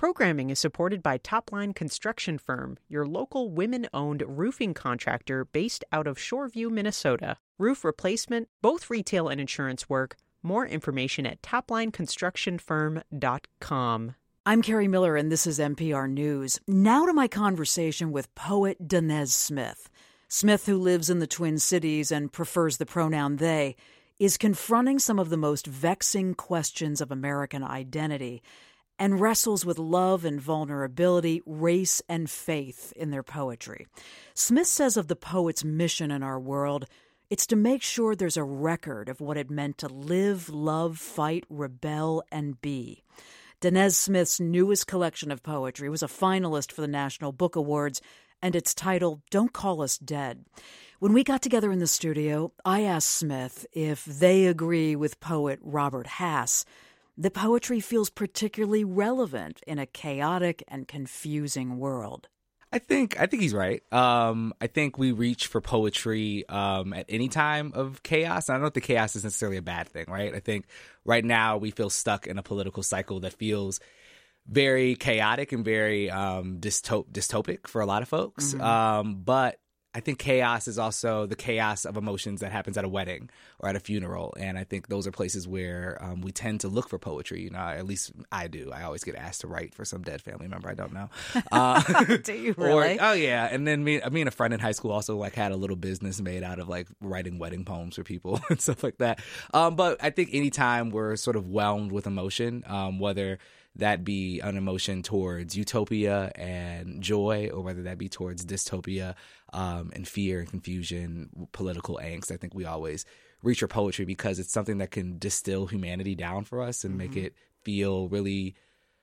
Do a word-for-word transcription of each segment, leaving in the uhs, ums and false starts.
Programming is supported by Topline Construction Firm, your local women-owned roofing contractor based out of Shoreview, Minnesota. Roof replacement, both retail and insurance work. More information at topline construction firm dot com. I'm Carrie Miller, and this is N P R News. Now to my conversation with poet Danez Smith. Smith, who lives in the Twin Cities and prefers the pronoun they, is confronting some of the most vexing questions of American identity and wrestles with love and vulnerability, race and faith in their poetry. Smith says of the poet's mission in our world, it's to make sure there's a record of what it meant to live, love, fight, rebel, and be. Danez Smith's newest collection of poetry was a finalist for the National Book Awards, and it's titled Don't Call Us Dead. When we got together in the studio, I asked Smith if they agree with poet Robert Hass that poetry feels particularly relevant in a chaotic and confusing world. I think I think he's right. Um, I think we reach for poetry um, at any time of chaos. I don't know if the chaos is necessarily a bad thing, right? I think right now we feel stuck in a political cycle that feels very chaotic and very um, dystop- dystopic for a lot of folks. Mm-hmm. Um, but I think chaos is also the chaos of emotions that happens at a wedding or at a funeral. And I think those are places where um, we tend to look for poetry. You know, at least I do. I always get asked to write for some dead family member. I don't know. Uh, do you really? Or, oh, yeah. And then me, me and a friend in high school also like had a little business made out of like writing wedding poems for people and stuff like that. Um, but I think anytime we're sort of whelmed with emotion, um, whether that be an emotion towards utopia and joy, or whether that be towards dystopia um, and fear and confusion, political angst, I think we always reach for poetry because it's something that can distill humanity down for us and mm-hmm. make it feel really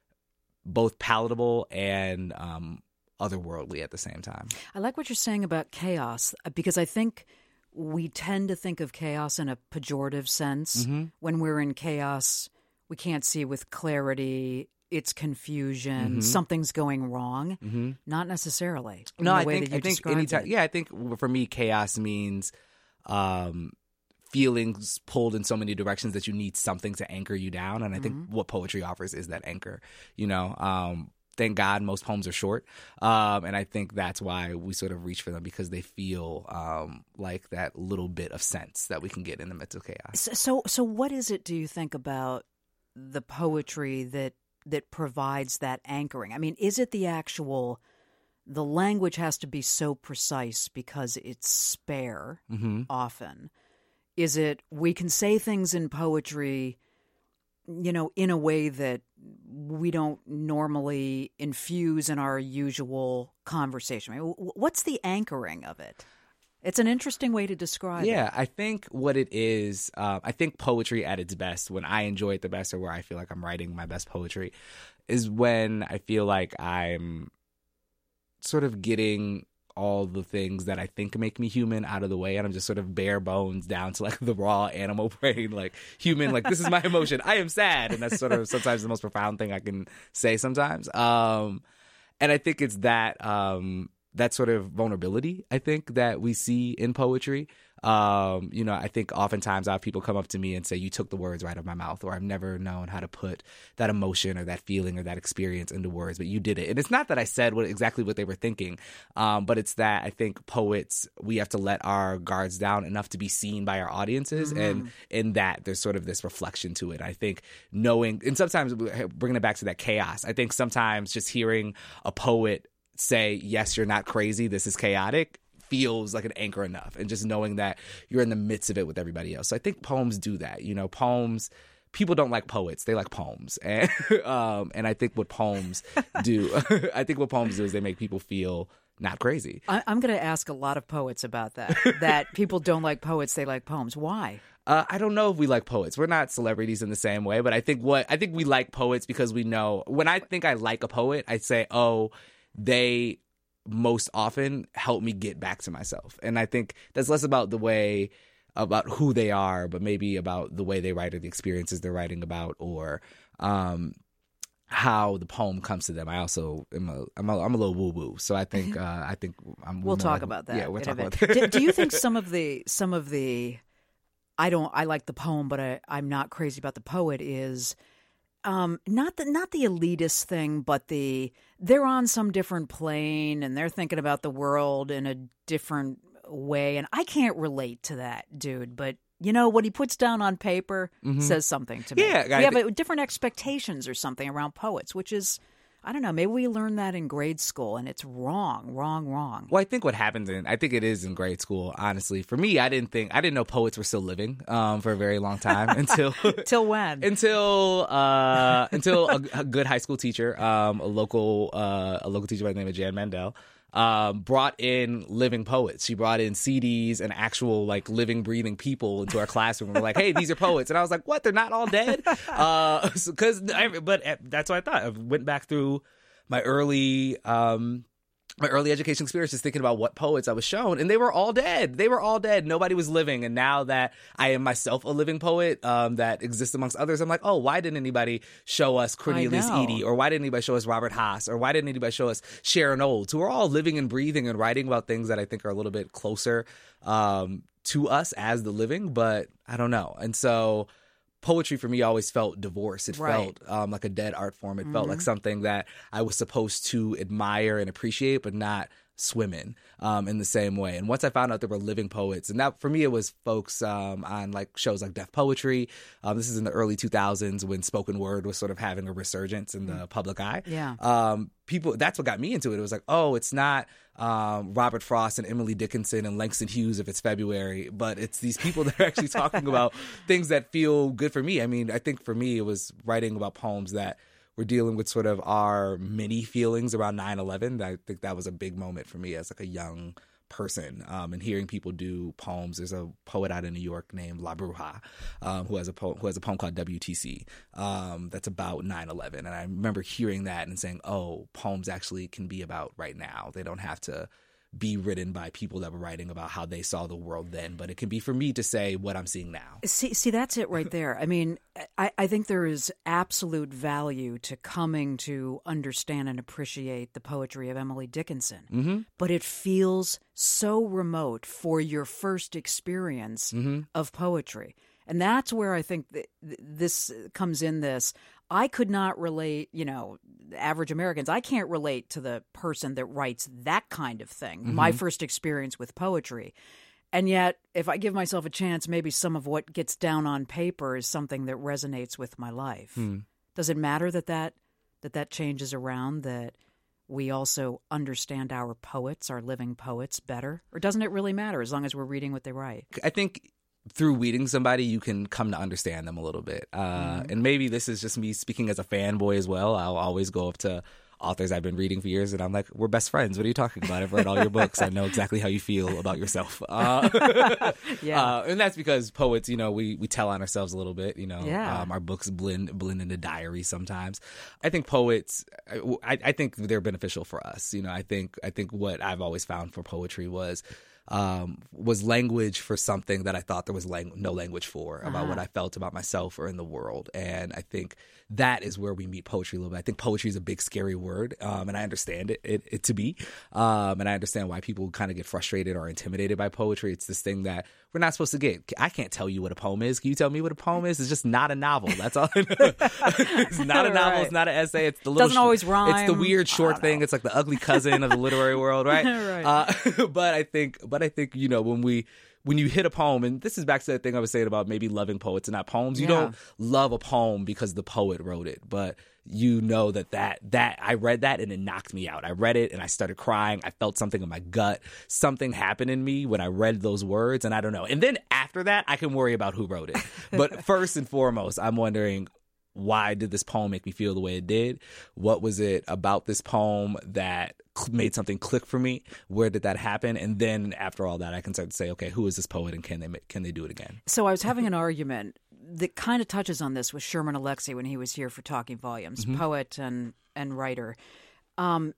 both palatable and um, otherworldly at the same time. I like what you're saying about chaos, because I think we tend to think of chaos in a pejorative sense. Mm-hmm. When we're in chaos, we can't see with clarity. It's confusion. Mm-hmm. Something's going wrong. Mm-hmm. Not necessarily. No, I way think that you I think described anytime. it. Yeah, I think for me, chaos means um, feelings pulled in so many directions that you need something to anchor you down. And I think Mm-hmm. what poetry offers is that anchor. You know, um, thank God most poems are short, um, and I think that's why we sort of reach for them, because they feel um, like that little bit of sense that we can get in the midst of chaos. So, so, so what is it, do you think, about the poetry that that provides that anchoring? I mean, is it the actual, the language has to be so precise because it's spare Mm-hmm. often? Is it, we can say things in poetry, you know, in a way that we don't normally infuse in our usual conversation? I mean, what's the anchoring of it? It's an interesting way to describe yeah, it. I think what it is, uh, I think poetry at its best, when I enjoy it the best, or where I feel like I'm writing my best poetry, is when I feel like I'm sort of getting all the things that I think make me human out of the way, and I'm just sort of bare bones down to like the raw animal brain, like human, like this is my emotion, I am sad, and that's sort of sometimes the most profound thing I can say sometimes. Um, and I think it's that um, that sort of vulnerability, I think, that we see in poetry. Um, you know, I think oftentimes I have people come up to me and say, you took the words right out of my mouth, or I've never known how to put that emotion or that feeling or that experience into words, but you did it. And it's not that I said what exactly what they were thinking, um, but it's that I think poets, we have to let our guards down enough to be seen by our audiences. Mm-hmm. And in that, there's sort of this reflection to it. I think knowing, and sometimes bringing it back to that chaos, I think sometimes just hearing a poet say, yes, you're not crazy, this is chaotic, feels like an anchor enough. And just knowing that you're in the midst of it with everybody else. So I think poems do that. You know, poems, people don't like poets, they like poems. And um, and I think what poems do, I think what poems do is they make people feel not crazy. I, I'm going to ask a lot of poets about that, that people don't like poets, they like poems. Why? Uh, I don't know if we like poets. We're not celebrities in the same way, but I think what I think we like poets because we know, when I think I like a poet, I say, oh, they most often help me get back to myself. And I think that's less about the way, about who they are, but maybe about the way they write or the experiences they're writing about, or um, how the poem comes to them. I also am a, I'm a, I'm a little woo woo, so I think uh, I think I'm. We'll talk like, about that. Yeah, we'll in talk a about bit. that. do, do you think some of the some of the I don't I like the poem, but I, I'm not crazy about the poet is um, not the not the elitist thing, but the they're on some different plane and they're thinking about the world in a different way. And I can't relate to that, dude. But you know what he puts down on paper mm-hmm. says something to me. Yeah, we I have th- a, different expectations or something around poets, which is. I don't know. Maybe we learned that in grade school, and it's wrong, wrong, wrong. Well, I think what happens in, I think it is in grade school, honestly. For me, I didn't think, I didn't know poets were still living um, for a very long time until. Till when? Until, uh, until a, a good high school teacher, um, a local, uh, a local teacher by the name of Jan Mandel, um, brought in living poets. She brought in C Ds and actual, like, living, breathing people into our classroom. We're like, hey, these are poets. And I was like, what? They're not all dead? Uh, so, cause, but that's what I thought. I went back through my early, um, my early education experience just thinking about what poets I was shown, and they were all dead. They were all dead. Nobody was living. And now that I am myself a living poet um, that exists amongst others, I'm like, oh, why didn't anybody show us Cornelius Eady? Or why didn't anybody show us Robert Haas? Or why didn't anybody show us Sharon Olds, who are all living and breathing and writing about things that I think are a little bit closer um, to us as the living, but I don't know. And so poetry for me always felt divorced. It right. felt um, like a dead art form. It mm-hmm. felt like something that I was supposed to admire and appreciate, but not swim in um, in the same way. And once I found out there were living poets, and that for me it was folks um, on like shows like Def Poetry. Um, this is in the early two thousands when spoken word was sort of having a resurgence in the mm-hmm. public eye. Yeah. Um, people, that's what got me into it. It was like, oh, it's not um, Robert Frost and Emily Dickinson and Langston Hughes if it's February, but it's these people that are actually talking about things that feel good for me. I mean, I think for me it was writing about poems that we're dealing with sort of our many feelings around nine eleven. I think that was a big moment for me as like a young person, um, and hearing people do poems. There's a poet out in New York named La Bruja, um, who has a poem, who has a poem called W T C um, that's about nine eleven. And I remember hearing that and saying, oh, poems actually can be about right now. They don't have to be written by people that were writing about how they saw the world then, but it can be for me to say what I'm seeing now. See, see, that's it right there. I mean, I, I think there is absolute value to coming to understand and appreciate the poetry of Emily Dickinson, mm-hmm. but it feels so remote for your first experience mm-hmm. of poetry. And that's where I think th- this comes in this. I could not relate, you know, average Americans. I can't relate to the person that writes that kind of thing. Mm-hmm. My first experience with poetry. And yet, if I give myself a chance, maybe some of what gets down on paper is something that resonates with my life. Mm. Does it matter that that, that that changes around, that we also understand our poets, our living poets better? Or doesn't it really matter as long as we're reading what they write? I think through reading somebody, you can come to understand them a little bit. Uh, mm-hmm. And maybe this is just me speaking as a fanboy as well. I'll always go up to authors I've been reading for years, and I'm like, we're best friends. What are you talking about? I've read all your books. I know exactly how you feel about yourself. Uh, yeah. Uh, and that's because poets, you know, we, we tell on ourselves a little bit. You know, yeah. um, our books blend blend into diaries sometimes. I think poets, I, I think they're beneficial for us. You know, I think I think what I've always found for poetry was Um, was language for something that I thought there was lang- no language for, about uh-huh. what I felt about myself or in the world. And I think that is where we meet poetry a little bit. I think poetry is a big, scary word, um, and I understand it, it, it to be. Um, and I understand why people kind of get frustrated or intimidated by poetry. It's this thing that we're not supposed to get. I can't tell you what a poem is. Can you tell me what a poem is? It's just not a novel. That's all I know. It's not a novel. Right. It's not an essay. It's the little doesn't sh- always rhyme. It's the weird short thing. Know. It's like the ugly cousin of the literary world, right? right. Uh, but I think, but I think, you know, when we, when you hit a poem, and this is back to that thing I was saying about maybe loving poets and not poems, you yeah. don't love a poem because the poet wrote it, but you know that, that, that I read that and it knocked me out. I read it and I started crying. I felt something in my gut. Something happened in me when I read those words, and I don't know. And then after that, I can worry about who wrote it. But first and foremost, I'm wondering, why did this poem make me feel the way it did? What was it about this poem that made something click for me? Where did that happen? And then after all that, I can start to say, okay, who is this poet, and can they can they do it again? So I was having an argument that kind of touches on this with Sherman Alexie when he was here for Talking Volumes, mm-hmm. poet and and writer. Um,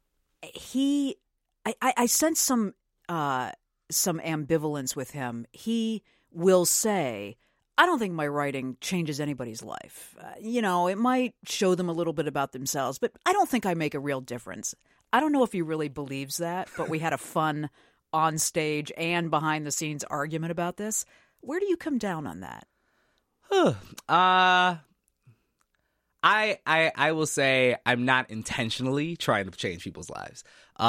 he, I, I, I sense some uh, some ambivalence with him. He will say, I don't think my writing changes anybody's life. Uh, you know, it might show them a little bit about themselves, but I don't think I make a real difference. I don't know if he really believes that, but we had a fun on stage and behind the scenes argument about this. Where do you come down on that? uh, I, I I will say I'm not intentionally trying to change people's lives.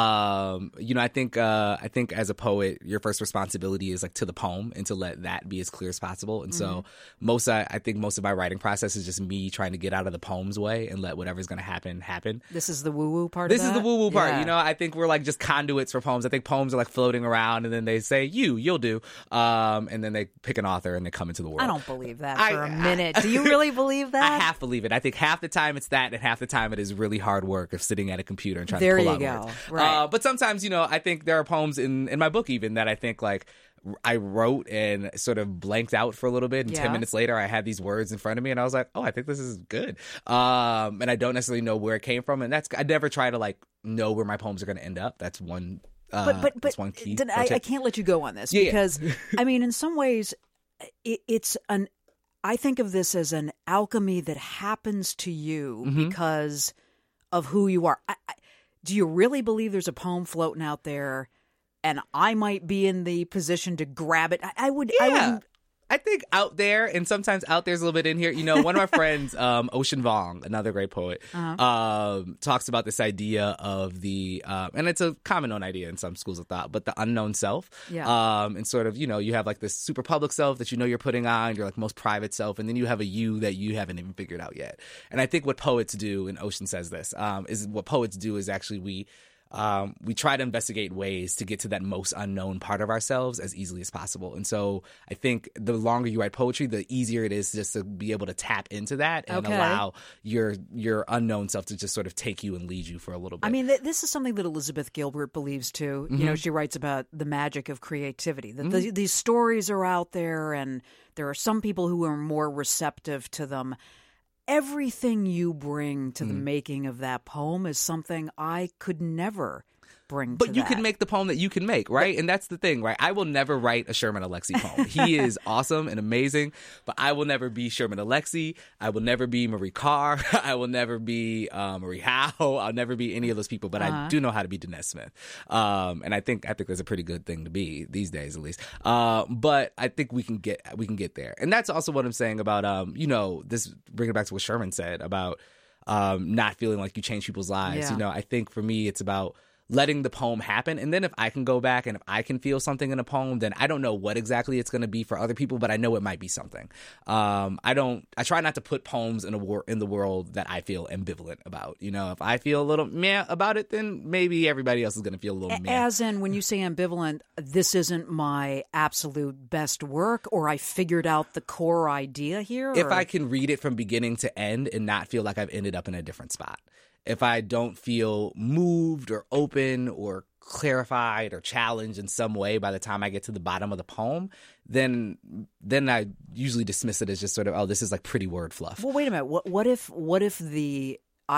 Um, you know, I think uh, I think as a poet, your first responsibility is like to the poem and to let that be as clear as possible. And mm-hmm. so most I, I think most of my writing process is just me trying to get out of the poem's way and let whatever's going to happen happen. This is the woo woo part. This of that? is the woo woo part. Yeah. You know, I think we're like just conduits for poems. I think poems are like floating around, and then they say you, you'll do, um, and then they pick an author and they come into the world. I don't believe that I, for a minute. I, do you really believe that? I half believe it. I think half the time it's that, and half the time it is really hard work of sitting at a computer and trying there to pull you out go. words. Right. Uh, but sometimes, you know, I think there are poems in, in my book even that I think like I wrote and sort of blanked out for a little bit, and yeah. ten minutes later I had these words in front of me and I was like, oh, I think this is good. Um, and I don't necessarily know where it came from, and that's I never try to like know where my poems are going to end up. That's one. Uh, but but but that's one key. Did, I, I can't let you go on this yeah, because yeah. I mean, in some ways, it, it's an. I think of this as an alchemy that happens to you mm-hmm. because of who you are. I, I, do you really believe there's a poem floating out there, and I might be in the position to grab it? I, I would. Yeah. I wouldn't. I think out there, and sometimes out there's a little bit in here. You know, one of our friends, um, Ocean Vuong, another great poet, uh-huh. um, talks about this idea of the, uh, and it's a common known idea in some schools of thought, but the unknown self. Yeah. Um, and sort of, you know, you have like this super public self that you know you're putting on, your like most private self, and then you have a you that you haven't even figured out yet. And I think what poets do, and Ocean says this, um, is what poets do is actually we. Um, we try to investigate ways to get to that most unknown part of ourselves as easily as possible. And so I think the longer you write poetry, the easier it is just to be able to tap into that and okay. allow your your unknown self to just sort of take you and lead you for a little bit. I mean, th- this is something that Elizabeth Gilbert believes too. Mm-hmm. You know, she writes about the magic of creativity. That mm-hmm. the, these stories are out there, and there are some people who are more receptive to them. Everything you bring to the mm. making of that poem is something I could never bring but to you that. can make the poem that you can make, right? But, and that's the thing, right? I will never write a Sherman Alexie poem. He is awesome and amazing, but I will never be Sherman Alexie. I will never be Marie Carr. I will never be uh, Marie Howe. I'll never be any of those people, but uh-huh. I do know how to be Danez Smith. Um, and I think I think that's a pretty good thing to be these days, at least. Uh, but I think we can get we can get there. And that's also what I'm saying about, um, you know, this bringing it back to what Sherman said about um, not feeling like you change people's lives. Yeah. You know, I think for me, it's about letting the poem happen. And then if I can go back and if I can feel something in a poem, then I don't know what exactly it's going to be for other people, but I know it might be something. Um, I don't, I try not to put poems in a wor- in the world that I feel ambivalent about. You know, if I feel a little meh about it, then maybe everybody else is going to feel a little meh. As in, when you say ambivalent, this isn't my absolute best work, or I figured out the core idea here? If or? I can read it from beginning to end and not feel like I've ended up in a different spot. If I don't feel moved or open or clarified or challenged in some way by the time I get to the bottom of the poem, then then I usually dismiss it as just sort of, oh, this is like pretty word fluff. Well, wait a minute. What, what if what if the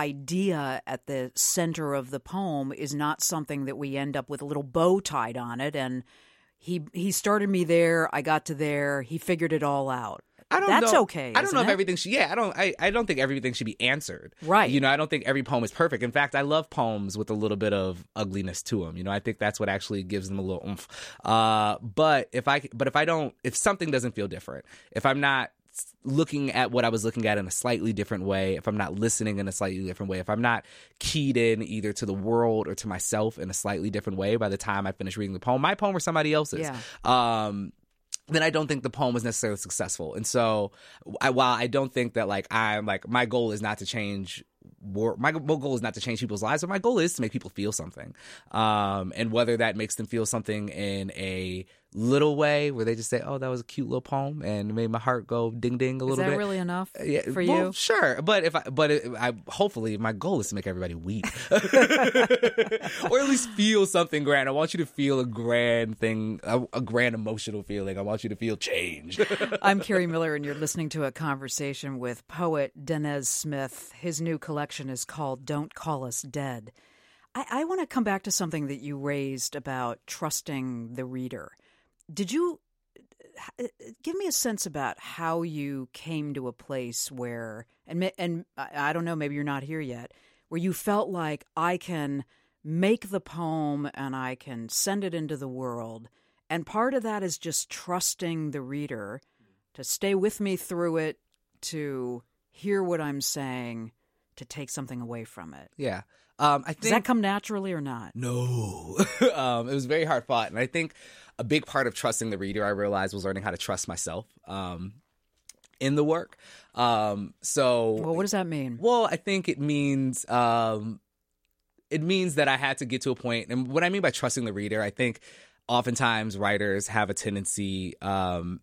idea at the center of the poem is not something that we end up with a little bow tied on it, and he he started me there, I got to there, he figured it all out? I don't That's know. okay. I don't know it? if everything should. Yeah, I don't. I, I don't think everything should be answered. Right. You know, I don't think every poem is perfect. In fact, I love poems with a little bit of ugliness to them. You know, I think that's what actually gives them a little oomph. Uh, but if I, but if I don't, if something doesn't feel different, if I'm not looking at what I was looking at in a slightly different way, if I'm not listening in a slightly different way, if I'm not keyed in either to the world or to myself in a slightly different way by the time I finish reading the poem, my poem or somebody else's. Yeah. Um, then I don't think the poem was necessarily successful. And so I, while I don't think that like I'm like, my goal is not to change war, my goal is not to change people's lives, but my goal is to make people feel something. Um, and whether that makes them feel something in a little way where they just say, oh, that was a cute little poem and it made my heart go ding ding a little bit. Is that really enough yeah, for well, you? Sure. But if I, but it, I, hopefully my goal is to make everybody weep or at least feel something grand. I want you to feel a grand thing, a, a grand emotional feeling. I want you to feel change. I'm Carrie Miller, and you're listening to a conversation with poet Danez Smith. His new collection is called Don't Call Us Dead. I, I want to come back to something that you raised about trusting the reader. Did you give me a sense about how you came to a place where, and and I don't know, maybe you're not here yet, where you felt like I can make the poem and I can send it into the world, and part of that is just trusting the reader to stay with me through it, to hear what I'm saying to take something away from it. Yeah. Um, I think, Does that come naturally or not? No. um, it was very hard fought. And I think a big part of trusting the reader, I realized, was learning how to trust myself um, in the work. Um, so, well, what does that mean? Well, I think it means um, it means that I had to get to a point. And what I mean by trusting the reader, I think oftentimes writers have a tendency, um,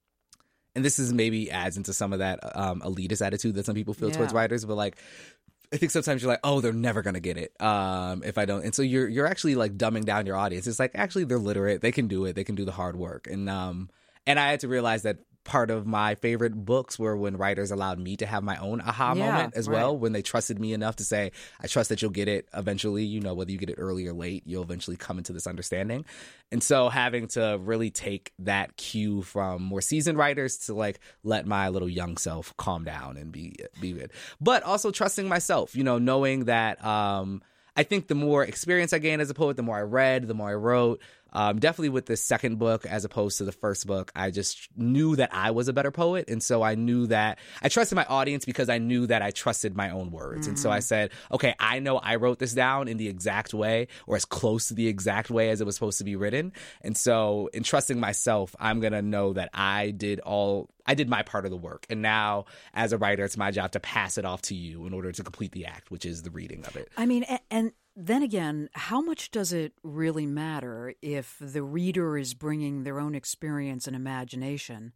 and this is maybe adds into some of that um, elitist attitude that some people feel Yeah. towards writers, but like, I think sometimes you're like, oh, they're never going to get it um, if I don't. And so you're you're actually like dumbing down your audience. It's like, actually, they're literate. They can do it. They can do the hard work. And um, and I had to realize that part of my favorite books were when writers allowed me to have my own aha Yeah, moment as right. well, when they trusted me enough to say, I trust that you'll get it eventually. You know, whether you get it early or late, you'll eventually come into this understanding. And so having to really take that cue from more seasoned writers to like let my little young self calm down and be be good. But also trusting myself, you know, knowing that um, I think the more experience I gained as a poet, the more I read, the more I wrote. Um, definitely with the second book as opposed to the first book, I just knew that I was a better poet. And so I knew that I trusted my audience because I knew that I trusted my own words. Mm-hmm. And so I said, okay, I know I wrote this down in the exact way or as close to the exact way as it was supposed to be written. And so in trusting myself, I'm going to know that I did all I did my part of the work. And now as a writer, it's my job to pass it off to you in order to complete the act, which is the reading of it. I mean, and, and then again, how much does it really matter if the reader is bringing their own experience and imagination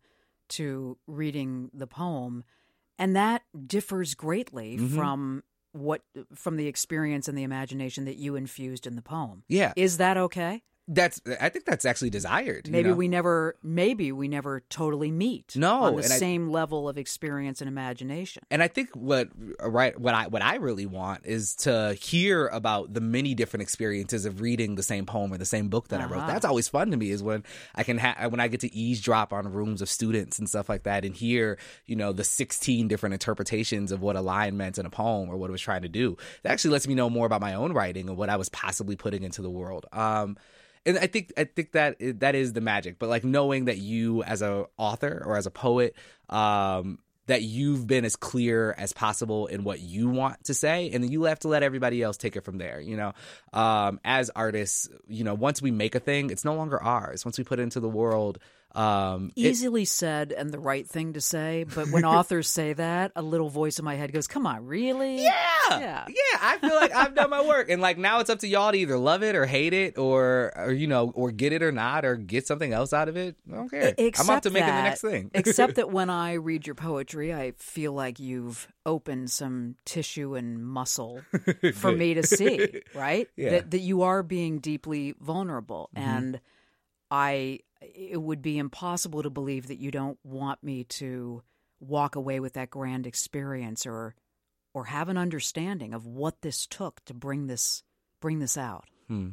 to reading the poem? And that differs greatly mm-hmm. from what from the experience and the imagination that you infused in the poem. Yeah. Is that okay? That's. I think that's actually desired. Maybe you know? we never. Maybe we never totally meet. No, on the and same I, level of experience and imagination. And I think what right what I what I really want is to hear about the many different experiences of reading the same poem or the same book that uh-huh. I wrote. That's always fun to me. Is when I can ha- when I get to eavesdrop on rooms of students and stuff like that and hear you know the sixteen different interpretations of what a line meant in a poem or what it was trying to do. That actually lets me know more about my own writing and what I was possibly putting into the world. Um, And I think I think that that is the magic. But like knowing that you as a author or as a poet, um, that you've been as clear as possible in what you want to say, and then you have to let everybody else take it from there. You know, um, as artists, you know, once we make a thing, it's no longer ours. Once we put it into the world. Um, Easily it, said and the right thing to say, but when authors say that, a little voice in my head goes, "Come on, really?" Yeah, yeah, yeah. I feel like I've done my work, and like now it's up to y'all to either love it or hate it, or, or you know, or get it or not, or get something else out of it. I don't care. Except I'm up to making that, the next thing. Except that when I read your poetry, I feel like you've opened some tissue and muscle for me to see. Right? Yeah. That that you are being deeply vulnerable, mm-hmm. and I. It would be impossible to believe that you don't want me to walk away with that grand experience or or have an understanding of what this took to bring this bring this out. Hmm.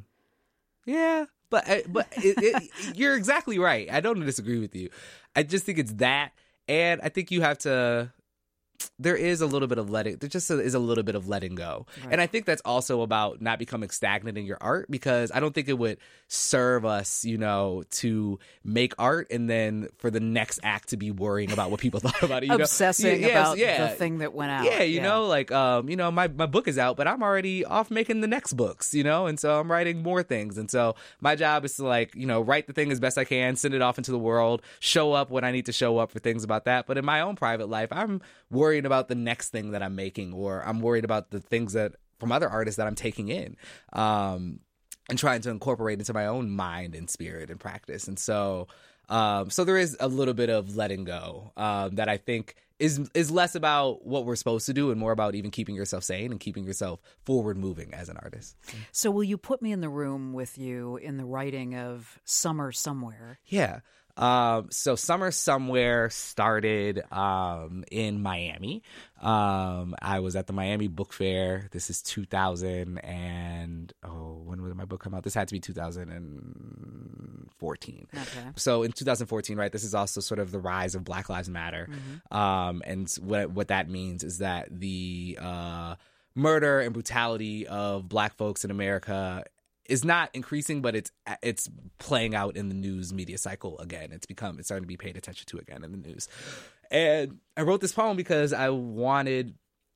Yeah, but but it, it, you're exactly right. I don't disagree with you. I just think it's that, and I think you have to. There is a little bit of letting, there just is a little bit of letting go. Right. And I think that's also about not becoming stagnant in your art, because I don't think it would serve us, you know, to make art and then for the next act to be worrying about what people thought about it. You Obsessing know? yeah, about yeah. the thing that went out. Yeah, you yeah. know, like, um, you know, my, my book is out, but I'm already off making the next books, you know, and so I'm writing more things. And so my job is to like, you know, write the thing as best I can, send it off into the world, show up when I need to show up for things about that. But in my own private life, I'm worried about the next thing that I'm making, or I'm worried about the things that from other artists that I'm taking in, um, and trying to incorporate into my own mind and spirit and practice. And so, um, so there is a little bit of letting go, um, that I think is, is less about what we're supposed to do and more about even keeping yourself sane and keeping yourself forward moving as an artist. So will you put me in the room with you in the writing of Summer Somewhere? Yeah. Um, so Summer Somewhere started um, in Miami. Um, I was at the Miami Book Fair. This is two thousand and oh, when did my book come out? This had to be two thousand fourteen. Okay. So in two thousand fourteen, right, this is also sort of the rise of Black Lives Matter. Mm-hmm. Um, and what what that means is that the uh, murder and brutality of Black folks in America is not increasing, but it's it's playing out in the news media cycle again. It's become it's starting to be paid attention to again in the news. And I wrote this poem because I wanted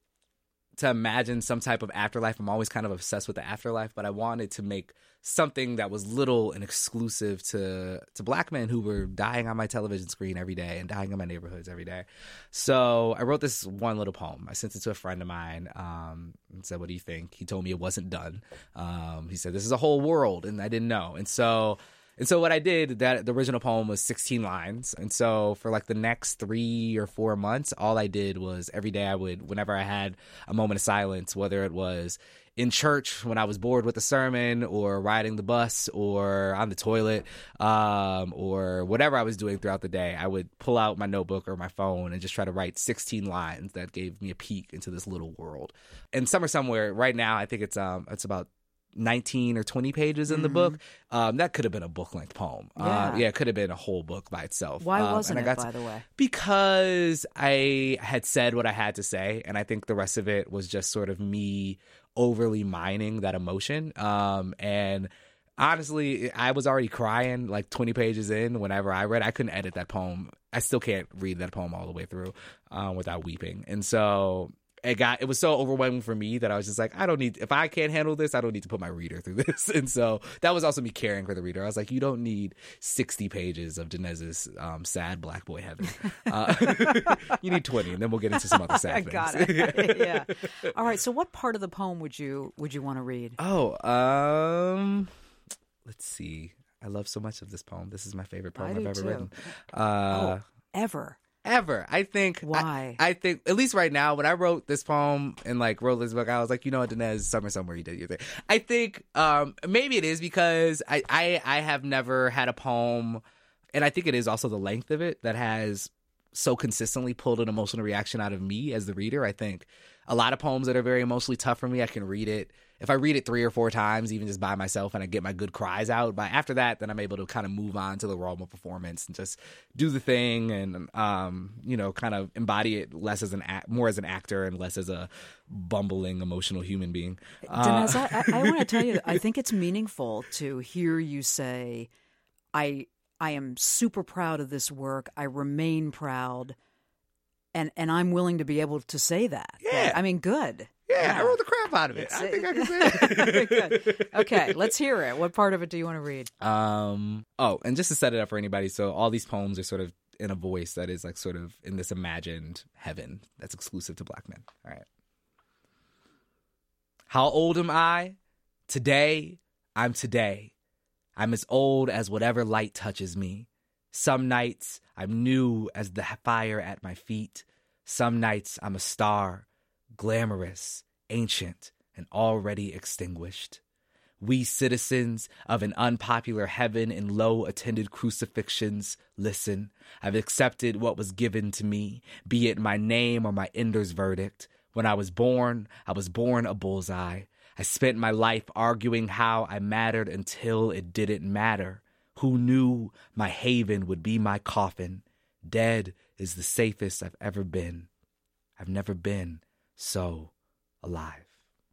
to imagine some type of afterlife. I'm always kind of obsessed with the afterlife, but I wanted to make something that was little and exclusive to to black men who were dying on my television screen every day and dying in my neighborhoods every day. So I wrote this one little poem. I sent it to a friend of mine um, and said, what do you think? He told me it wasn't done. Um, he said, this is a whole world, and I didn't know. And so And so what I did, that the original poem was sixteen lines. And so for like the next three or four months, all I did was every day I would, whenever I had a moment of silence, whether it was in church when I was bored with the sermon, or riding the bus, or on the toilet, um, or whatever I was doing throughout the day, I would pull out my notebook or my phone and just try to write sixteen lines that gave me a peek into this little world. And Summer Somewhere, right now, I think it's um it's about nineteen or twenty pages in mm-hmm. the book. Um, that could have been a book-length poem. Yeah, uh, yeah it could have been a whole book by itself. Why um, wasn't and I it, got by to, the way? Because I had said what I had to say, and I think the rest of it was just sort of me overly mining that emotion. Um, and honestly, I was already crying like twenty pages in whenever I read. I couldn't edit that poem. I still can't read that poem all the way through um, without weeping. And so it got it was so overwhelming for me that I was just like, I don't need, if I can't handle this, I don't need to put my reader through this. And so that was also me caring for the reader. I was like, you don't need sixty pages of Dinez's um, sad black boy heaven. Uh, you need twenty, and then we'll get into some other sad things. Got it. Yeah. All right. So what part of the poem would you would you want to read? Oh, um, let's see. I love so much of this poem. This is my favorite poem I I've do ever too. written. Uh, oh, ever. Ever. I think. Why? I, I think, at least right now, when I wrote this poem and like wrote this book, I was like, you know what, Dinez, Summer Somewhere, you did your thing. I think um, maybe it is because I, I, I have never had a poem, and I think it is also the length of it that has so consistently pulled an emotional reaction out of me as the reader. I think a lot of poems that are very emotionally tough for me, I can read it. If I read it three or four times, even just by myself, and I get my good cries out, but after that, then I'm able to kind of move on to the realm of performance and just do the thing, and um, you know, kind of embody it less as an act, more as an actor and less as a bumbling emotional human being. Dinez, Uh, I, I want to tell you, I think it's meaningful to hear you say, "I I am super proud of this work. I remain proud." And and I'm willing to be able to say that. Yeah. I mean, good. Yeah, yeah. I wrote the crap out of it. It's, I think I can say it. Good. Okay, let's hear it. What part of it do you want to read? Um. Oh, and just to set it up for anybody, so all these poems are sort of in a voice that is like sort of in this imagined heaven that's exclusive to black men. All right. How old am I? Today, I'm today. I'm as old as whatever light touches me. Some nights I'm new as the fire at my feet. Some nights I'm a star, glamorous, ancient, and already extinguished. We citizens of an unpopular heaven in low-attended crucifixions, listen. I've accepted what was given to me, be it my name or my ender's verdict. When I was born, I was born a bullseye. I spent my life arguing how I mattered until it didn't matter. Who knew my haven would be my coffin? Dead is the safest I've ever been. I've never been so alive.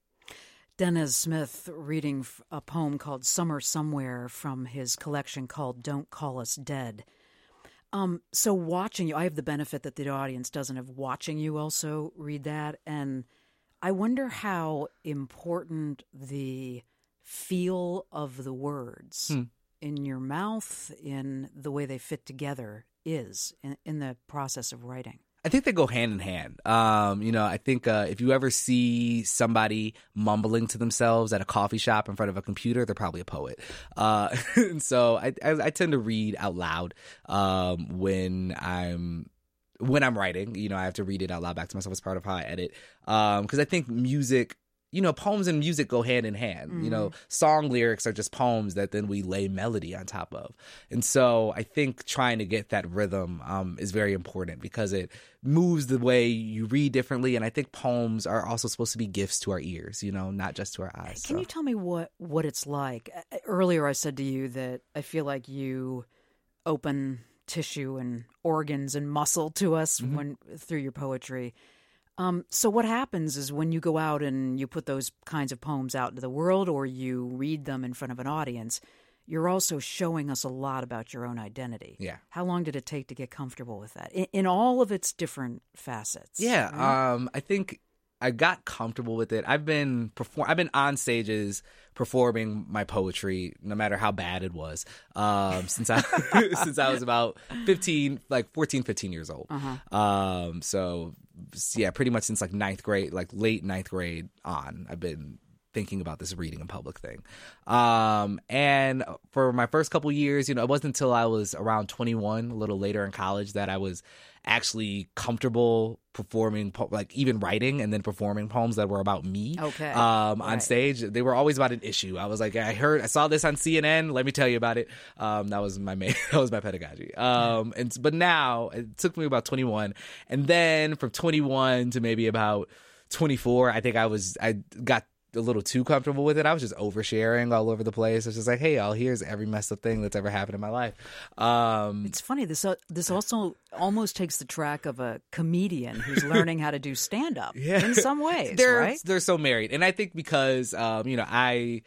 Dinez Smith reading a poem called Summer Somewhere from his collection called Don't Call Us Dead. Um, so watching you, I have the benefit that the audience doesn't have watching you also read that. And I wonder how important the feel of the words hmm. in your mouth, in the way they fit together is in, in the process of writing. I think they go hand in hand. Um, you know, I think uh, if you ever see somebody mumbling to themselves at a coffee shop in front of a computer, they're probably a poet. Uh, and so I, I, I tend to read out loud um, when I'm when I'm writing. You know, I have to read it out loud back to myself as part of how I edit. Because um, I think music, you know, poems and music go hand in hand. Mm-hmm. You know, song lyrics are just poems that then we lay melody on top of. And so I think trying to get that rhythm um, is very important because it moves the way you read differently. And I think poems are also supposed to be gifts to our ears, you know, not just to our eyes. Can so. you tell me what, what it's like? Earlier I said to you that I feel like you open tissue and organs and muscle to us mm-hmm. when through your poetry. Um, so what happens is when you go out and you put those kinds of poems out into the world or you read them in front of an audience, you're also showing us a lot about your own identity. Yeah. How long did it take to get comfortable with that in, in all of its different facets? Yeah. Right? Um, I think I got comfortable with it. I've been perform. I've been on stages performing my poetry, no matter how bad it was, um, since I since I was about fifteen, like fourteen, fifteen years old. Uh-huh. Um, so yeah, pretty much since like ninth grade, like late ninth grade on, I've been thinking about this reading in public thing. Um, and for my first couple years, you know, it wasn't until I was around twenty-one, a little later in college, that I was actually comfortable performing, po- like even writing and then performing poems that were about me. Okay. Um, on Right. stage. They were always about an issue. I was like, I heard, I saw this on C N N. Let me tell you about it. Um, that was my main, that was my pedagogy. Um, and but now it took me about twenty-one, and then from twenty-one to maybe about twenty-four, I think I was, I got a little too comfortable with it. I was just oversharing all over the place. It's just like, hey, y'all, here's every messed up thing that's ever happened in my life. Um, It's funny. This uh, this also almost takes the track of a comedian who's learning how to do stand up. Yeah. In some ways, they're right? they're so married, and I think because um, you know I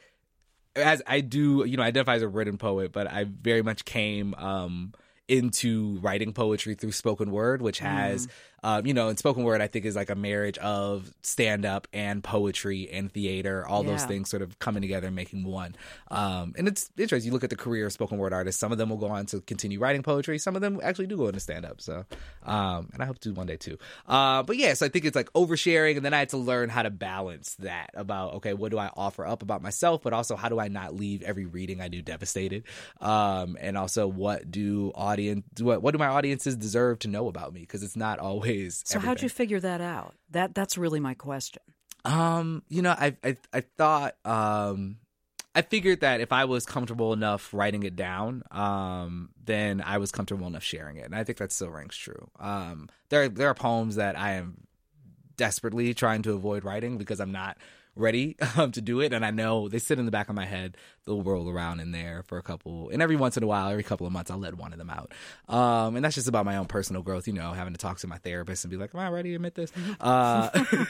as I do you know identify as a written poet, but I very much came um, into writing poetry through spoken word, which has Mm. um, you know and spoken word I think is like a marriage of stand up and poetry and theater, all those Yeah. things sort of coming together and making one. Um, and it's interesting. You look at the career of spoken word artists. Some of them will go on to continue writing poetry. Some of them actually do go into stand up. So, um, and I hope to do one day too. Uh, but yeah, so I think it's like oversharing, and then I had to learn how to balance that about, okay, what do I offer up about myself, but also how do I not leave every reading I do devastated, um, and also what do audience what what do my audiences deserve to know about me, because it's not always. So how'd you figure that out? That that's really my question. Um, you know, I I I thought um I figured that if I was comfortable enough writing it down, um, then I was comfortable enough sharing it. And I think that still rings true. Um, there there are poems that I am desperately trying to avoid writing because I'm not ready um, to do it, and I know they sit in the back of my head. They'll roll around in there for a couple, and every once in a while, every couple of months, I'll let one of them out. Um, and that's just about my own personal growth, you know, having to talk to my therapist and be like, am I ready to admit this? Uh,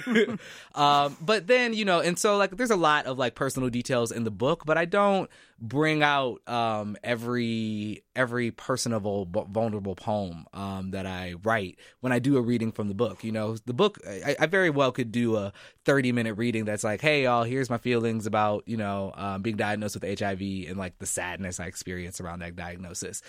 um, but then, you know, and so like there's a lot of like personal details in the book, but I don't bring out um, every every personable, vulnerable poem um, that I write when I do a reading from the book. You know, the book, I, I very well could do a thirty minute reading that's like, hey, y'all, here's my feelings about, you know, um, being diagnosed with H I V and like the sadness I experienced around that diagnosis.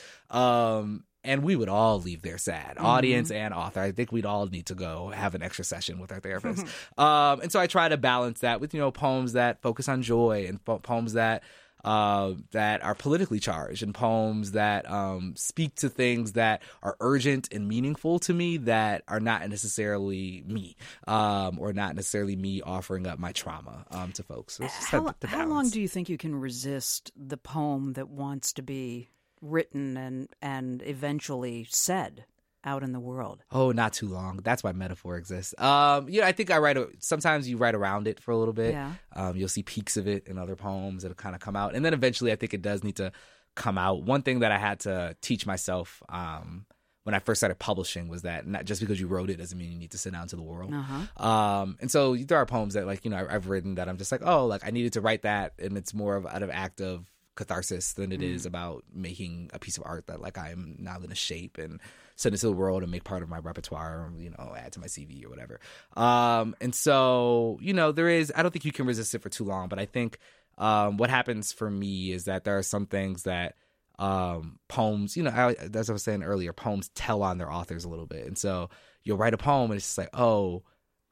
Um, and we would all leave there sad, mm-hmm. audience and author. I think we'd all need to go have an extra session with our therapist. um, and so I try to balance that with, you know, poems that focus on joy and po- poems that Uh, that are politically charged, and poems that um, speak to things that are urgent and meaningful to me that are not necessarily me, um, or not necessarily me offering up my trauma um, to folks. So it's just how, the, the how long do you think you can resist the poem that wants to be written and and eventually said out in the world? Oh, not too long. That's why metaphor exists. Um, yeah, I think I write. A, sometimes you write around it for a little bit. Yeah. Um, you'll see peaks of it in other poems that'll kind of come out, and then eventually, I think it does need to come out. One thing that I had to teach myself um, when I first started publishing was that not just because you wrote it doesn't mean you need to sit down to the world. Uh-huh. Um, and so there are poems that, like, you know, I, I've written that I'm just like, oh, like I needed to write that, and it's more of out of act of catharsis than it mm. is about making a piece of art that like I'm now going to shape and send it to the world and make part of my repertoire, or, you know, add to my C V or whatever. Um, and so, you know, there is, I don't think you can resist it for too long, but I think um, what happens for me is that there are some things that um, poems, you know, I, as I was saying earlier, poems tell on their authors a little bit. And so you'll write a poem and it's just like, oh,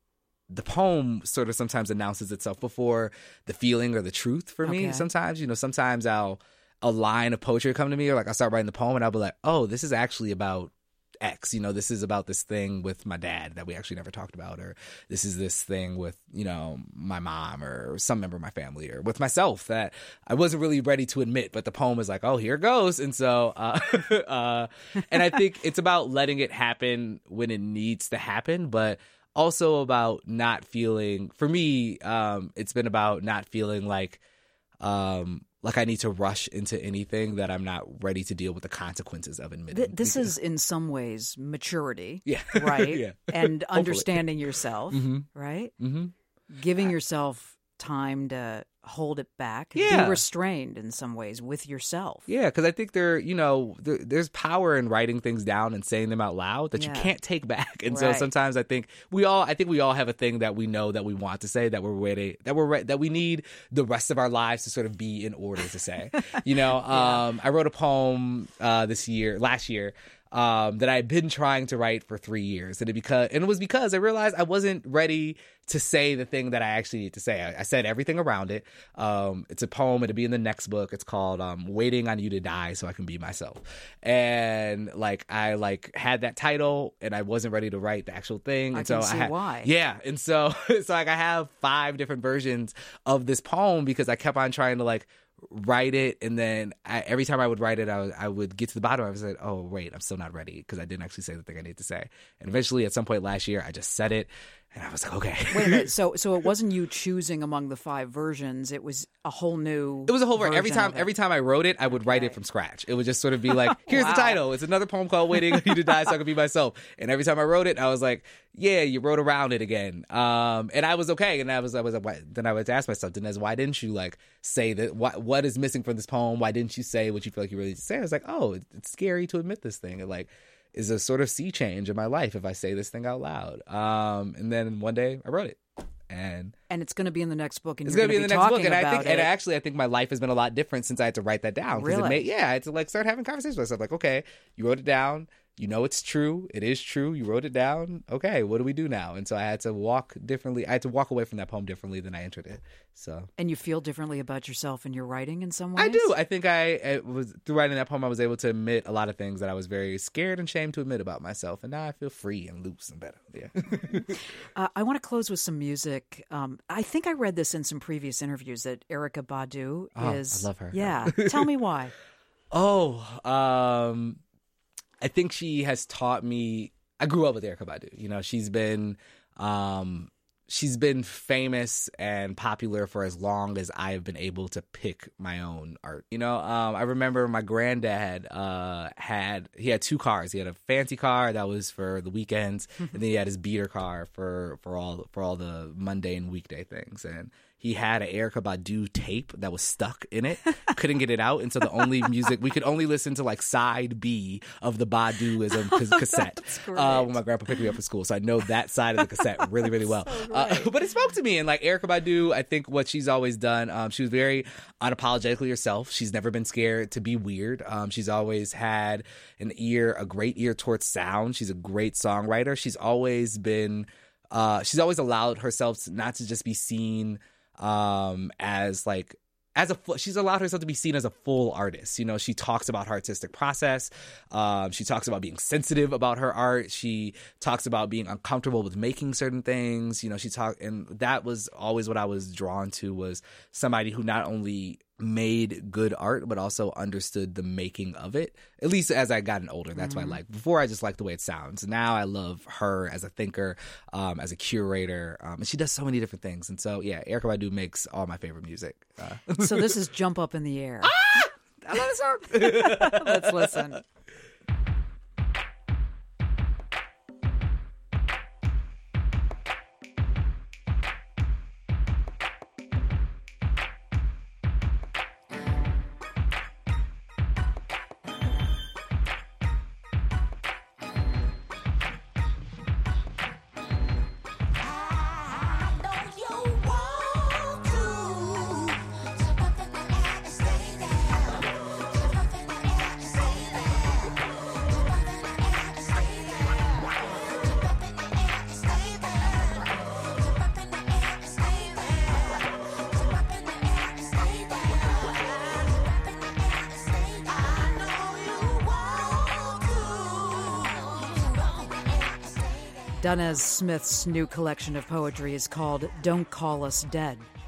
the poem sort of sometimes announces itself before the feeling or the truth for me. Okay. Sometimes, you know, sometimes I'll, a line of poetry will come to me, or like I'll start writing the poem and I'll be like, oh, this is actually about X, you know, this is about this thing with my dad that we actually never talked about, or this is this thing with, you know, my mom or some member of my family, or with myself that I wasn't really ready to admit, but the poem is like, oh, here it goes. And so, uh, uh, and I think it's about letting it happen when it needs to happen, but also about not feeling, for me, um, it's been about not feeling like, um, like I need to rush into anything that I'm not ready to deal with the consequences of admitting. Th- this because, is in some ways maturity, yeah, right? yeah. And understanding yourself, mm-hmm. right? Mm-hmm. Giving yourself time to hold it back, Yeah. be restrained in some ways with yourself. Yeah, because I think there, you know, there, there's power in writing things down and saying them out loud that Yeah. you can't take back. And so Right. sometimes I think we all, I think we all have a thing that we know that we want to say, that we're ready, that we're re- that we need the rest of our lives to sort of be in order to say. You know, um, I wrote a poem uh, this year, last year. Um, that I had been trying to write for three years, and it because and it was because I realized I wasn't ready to say the thing that I actually need to say. I, I said everything around it. Um, it's a poem. It'll be in the next book. It's called um, "Waiting on You to Die So I Can Be Myself." And like I like had that title, and I wasn't ready to write the actual thing. I and can so see I had, why. Yeah, and so it's like I have five different versions of this poem because I kept on trying to like write it, and then I, every time I would write it, I would, I would get to the bottom. I was like, oh wait, I'm still not ready because I didn't actually say the thing I need to say. And eventually, at some point last year, I just said it, and I was like, okay. Wait a minute. So, so it wasn't you choosing among the five versions. It was a whole new. It was a whole version. Every version time, of it. every time I wrote it, I would write it from scratch. It would just sort of be like, "Here's Wow. the title. It's another poem called "Waiting on You to Die So I Can Be Myself." And every time I wrote it, I was like, "Yeah, you wrote around it again." Um, and I was okay. And I was, I was, why, then I would ask myself, Dinez, why didn't you like say that? What, what is missing from this poem? Why didn't you say what you feel like you really need to say? I was like, oh, it's, it's scary to admit this thing. It like is a sort of sea change in my life if I say this thing out loud. Um, and then one day I wrote it. And and it's going to be in the next book, and it's you're going to be in the next talking book. And I about think, it. and actually, I think my life has been a lot different since I had to write that down. 'Cause Really? It made, yeah, I had to like start having conversations with myself. Like, okay, you wrote it down. You know it's true. It is true. You wrote it down. Okay, what do we do now? And so I had to walk differently. I had to walk away from that poem differently than I entered it. So And you feel differently about yourself in your writing in some ways? I do. I think I it was through writing that poem, I was able to admit a lot of things that I was very scared and ashamed to admit about myself. And now I feel free and loose and better. Yeah. Uh, I want to close with some music. Um, I think I read this in some previous interviews that Erykah Badu Oh, is. I love her. Yeah. Tell me why. Oh, um, I think she has taught me. I grew up with Erykah Badu. You know, she's been, um, she's been famous and popular for as long as I have been able to pick my own art. You know, um, I remember my granddad uh, had he had two cars. He had a fancy car that was for the weekends, and then he had his beater car for for all for all the mundane weekday things. And he had an Erykah Badu tape that was stuck in it. Couldn't get it out. And so the only music, we could only listen to like side B of the Baduism cassette uh, when my grandpa picked me up from school. So I know that side of the cassette really, really well. So uh, but it spoke to me. And like Erykah Badu, I think what she's always done, um, she was very unapologetically herself. She's never been scared to be weird. Um, she's always had an ear, a great ear towards sound. She's a great songwriter. She's always been, uh, she's always allowed herself to, not to just be seen um as like as a fu- she's allowed herself to be seen as a full artist. You know, she talks about her artistic process. Um, she talks about being sensitive about her art. She talks about being uncomfortable with making certain things. You know, she talked, and that was always what I was drawn to, was somebody who not only made good art but also understood the making of it. At least as I gotten older, that's mm-hmm. what I like. Before, I just liked the way it sounds. Now I love her as a thinker, um, as a curator, um, and she does so many different things. And so, yeah, Erykah Badu makes all my favorite music. Uh. So this is Jump Up in the Air. Ah! I love this song. Let's listen. Dinez Smith's new collection of poetry is called Don't Call Us Dead.